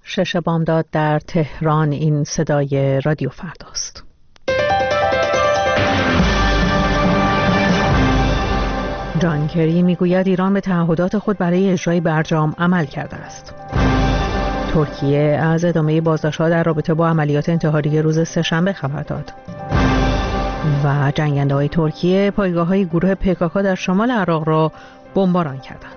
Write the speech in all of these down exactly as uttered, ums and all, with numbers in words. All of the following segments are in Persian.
شش بامداد در تهران. این صدای رادیو فرداست. جان کری میگوید ایران به تعهدات خود برای اجرای برجام عمل کرده است. ترکیه از ادامه بازداشت‌ها در رابطه با عملیات انتحاری روز سه‌شنبه خبر داد. و جنگنده‌های ترکیه پایگاه‌های گروه پی کی کی در شمال عراق را بمباران کردند.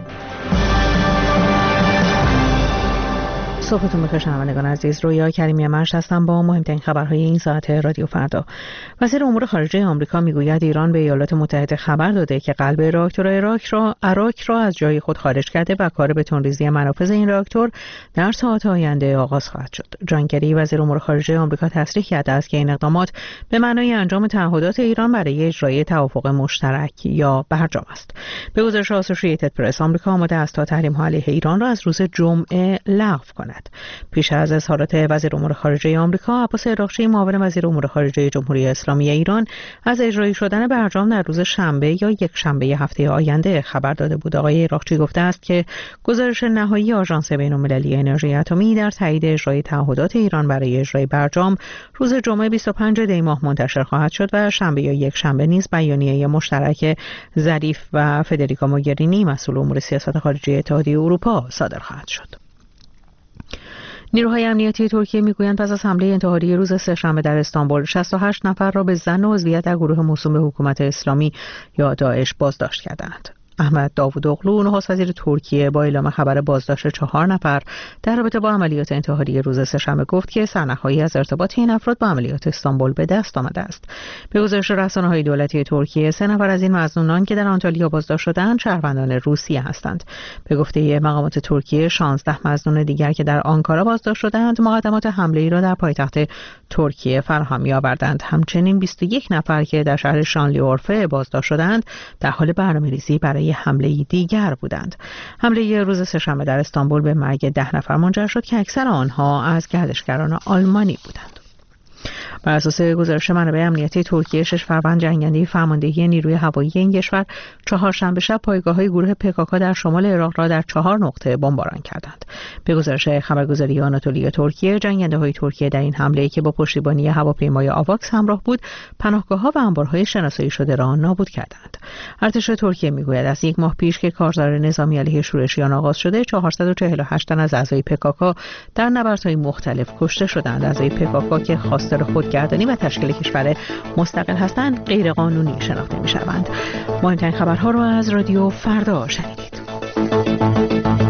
صبحتون بخیر شنوندگان عزیز. رویا کریمی منش هستم با مهمترین خبرهای این ساعت رادیو فردا. وزیر امور خارجه آمریکا میگوید ایران به ایالات متحده خبر داده که قلب راکتور عراق را عراق را از جای خود خارج کرده و کار به تندریزی منافذ این راکتور در ساعات آینده آغاز خواهد شد. جان کری وزیر امور خارجه آمریکا تصریح کرده است که این اقدامات به معنای انجام تعهدات ایران برای اجرای توافق مشترک یا برجام است. به گزارش اسوسییتد پرس آمریکا آماده است تا تحریم‌ها علیه ایران را از روز جمعه لغو کند. پیش از اظهارات وزیر امور خارجه آمریکا، عباس عراقچی معاون وزیر امور خارجه جمهوری اسلامی ایران از اجرایی شدن برجام در روز شنبه یا یک شنبه هفته آینده خبر داده بود. آقای عراقچی گفته است که گزارش نهایی آژانس بین‌المللی انرژی اتمی در تایید اجرای تعهدات ایران برای اجرای برجام روز جمعه بیست و پنجم دی ماه منتشر خواهد شد و شنبه یا یک شنبه نیز بیانیه مشترک ظریف و فدریکا موگرینی مسئول امور سیاست خارجی اتحادیه اروپا صادر خواهد شد. نیروهای امنیتی ترکیه میگویند پس از حمله انتحاری روز سه‌شنبه در استانبول شصت و هشت نفر را به ظن عضویت در گروه موسوم به حکومت اسلامی یا داعش بازداشت کردند. احمد داوودوغلو نخست وزیر ترکیه با اعلام خبر بازداشت چهار نفر در رابطه با عملیات انتحاری روز سه‌شنبه گفت که سرنخ‌هایی از ارتباط این افراد با عملیات استانبول به دست آمده است. به گزارش رسانه‌های دولتی ترکیه، سه نفر از این مظنونان که در آنتالیا بازداشت شدند شهروندان روسیه هستند. به گفته مقامات ترکیه، شانزده مظنون دیگر که در آنکارا بازداشت شدند مقدمات حمله‌ای را در پایتخت ترکیه فراهم آوردند. همچنین بیست و یک نفر که در شهر شانلیورفه بازداشت شدند در حال برنامه‌ریزی برای حمله دیگر بودند. حمله روز سه‌شنبه در استانبول به مرگ ده نفر منجر شد که اکثر آنها از گردشگران آلمانی بودند. بر اساس گزارش منابع امنیتی ترکیه، شش فروند جنگنده فرماندهی نیروی هوایی این کشور چهارشنبه شب پایگاه‌های گروه پی کی کی در شمال عراق را در چهار نقطه بمباران کردند. به گزارش خبرگزاری آناتولی ترکیه، جنگنده‌های ترکیه در این حمله که با پشتیبانی هواپیمای آواکس همراه بود، پناهگاه‌ها و انبارهای شناسایی شده را نابود کردند. ارتش ترکیه میگوید از یک ماه پیش که کارزار نظامی علیه شورشیان آغاز شده، چهارصد و چهل و هشت تن از اعضای پی کی کی در نبردهای مختلف کشته شدند. اعضای پی کی کی که خواستار خودگردانی و تشکیل کشور مستقل هستند غیرقانونی شناخته می‌شوند. مهمترین خبرها را از رادیو فردا شنیدید.